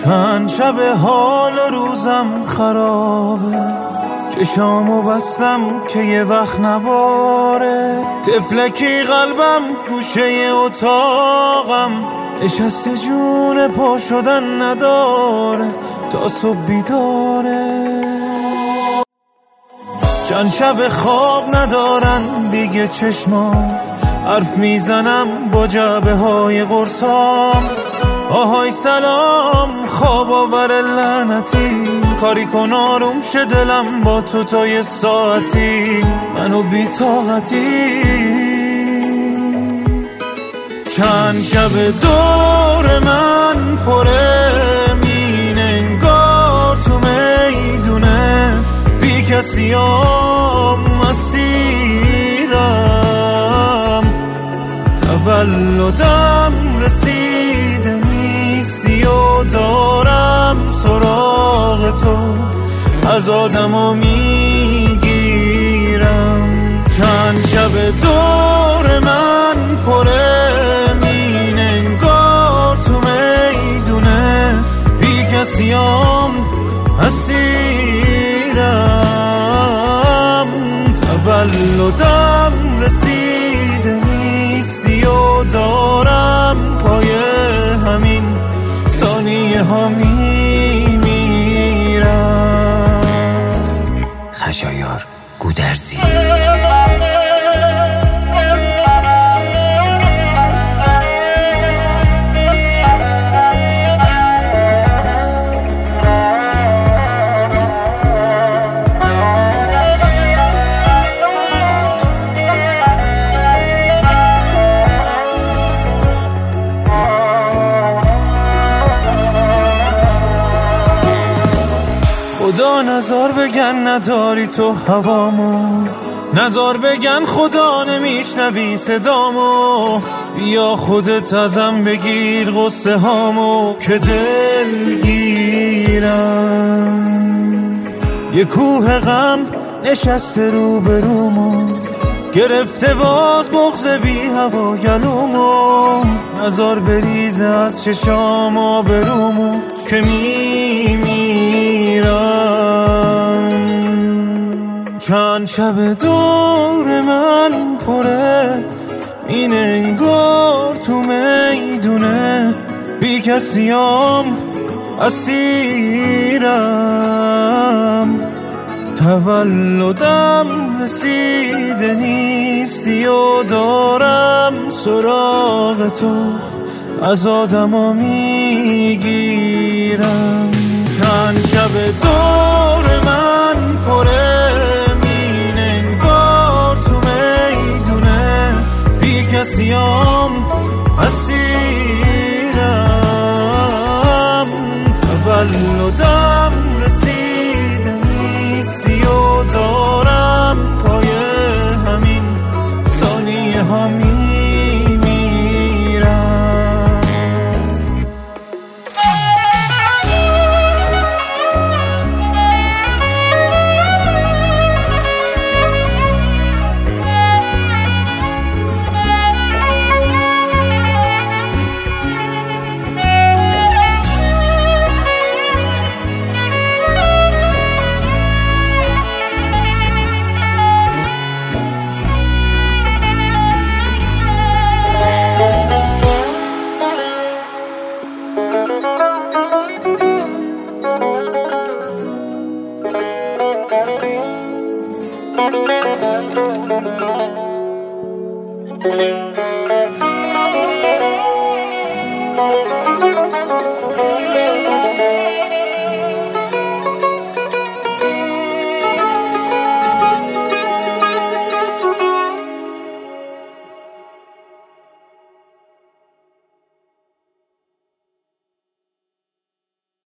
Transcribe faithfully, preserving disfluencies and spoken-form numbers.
چند شب حال و روزم خرابه، چشامو بستم که یه وقت نباره. تفلکی قلبم گوشه اتاقم نشسته جون پا شدن نداره، تا صبح بیداره. چند شب خواب ندارن دیگه چشمام، حرف میزنم با جعبه های قرصام. آهای سلام خواب آور لعنتی، کاری کن آروم شه دلم با تو تا یه ساعتی، منو بی طاقتی. چند شب دور من پره مین انگار تو میدونه، بی کسیام مسیرم، تولدم رسیده نیستی و دارم سراغ تو، از آدما میگیرم. چند شب دور من پره مین انگار تو میدونه، بی کسیام اسیرم، تولدم رسیده نیستی و دارم پای همین ثانیه ها میمیرم. خشایار گودرزی. خدا نزار بگن نداری تو هوامو، نزار بگن خدا نمیشنوی صدامو. بیا خودت ازم بگیر غصه هامو که دلگیرم. یه کوه غم نشسته رو به رومو، گرفته باز بغض بی هوا گلومو. نزار بریزه از چشام آبرومو که میمیرم. چند شب دور من پره این انگار تو میدونه، بی کسیام اسیرم، تولدم رسیده نیستی و دارم سراغ تو، از آدما میگیرم. چند شب دور من پره مین انگار تو میدونه، بی کسیام اسیرم، تولدم رسیده نیستی و دارم پای همین ثانیه ها میمیرم. Thank you.